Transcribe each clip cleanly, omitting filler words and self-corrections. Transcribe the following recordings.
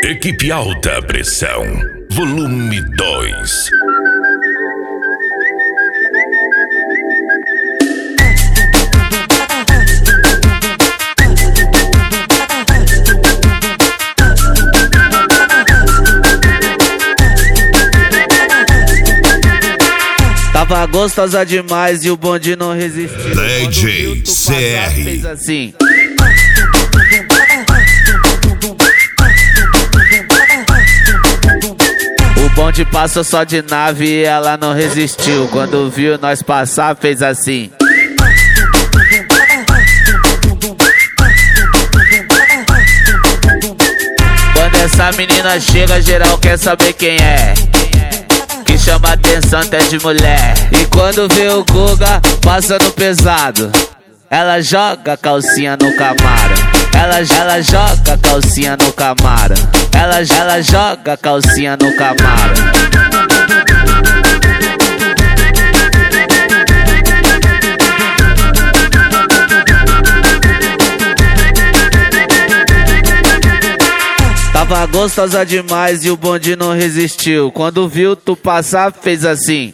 Equipe Alta Pressão, volume 2. Tava gostosa demais e o bonde não resistiu. DJ CR fez assim. O bonde passou só de nave e ela não resistiu. Quando viu nós passar, fez assim. Quando essa menina chega, geral quer saber quem é. Que chama atenção até de mulher. E quando vê o Guga passando pesado, ela joga a calcinha no Camaro. Ela joga a calcinha no Camaro. Ela joga a calcinha no Camaro. Tava gostosa demais e o bonde não resistiu. Quando viu tu passar, fez assim.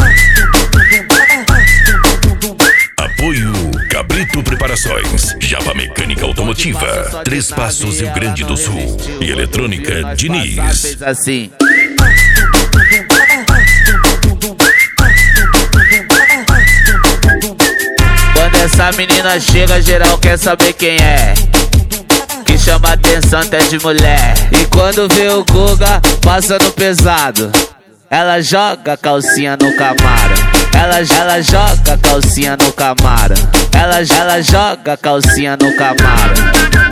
Apoio Cabrito Preparações, Java Mecânica Automotiva, Três Passos, Rio Grande do Sul. E Eletrônica Diniz. Fez assim. Quando essa menina chega, geral quer saber quem é. Que chama atenção até de mulher. E quando vê o Guga passando pesado, ela joga a calcinha no Camaro. Ela joga a calcinha no Camaro. Ela joga a calcinha no Camaro.